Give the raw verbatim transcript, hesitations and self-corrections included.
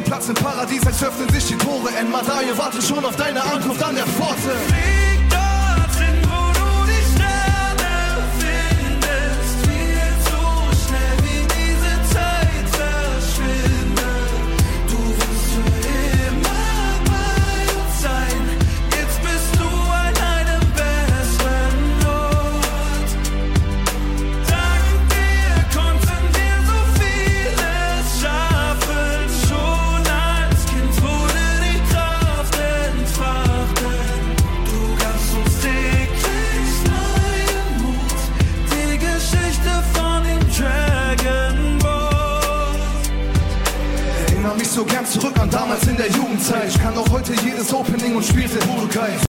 Platz im Paradies, als öffnen sich die Tore. Enmada, ihr wartet schon auf deine Ankunft an der Pforte. Flieg dorthin, wo du die Sterne findest. Viel zu schnell, wie diese Zeit verschwindet. Du wirst für immer bei uns sein. Jetzt bist du an einem besseren Ort. Dank dir konnten wir so vieles schaffen. Schon als Kind wurde die Kraft entfacht. Du gabst uns täglich neuen Mut. Die Geschichte von dem Dragon Ball. Erinnere mich so gern zurück an damals in der Jugendzeit. Ich kann auch heute jedes Opening und spielte Budokai.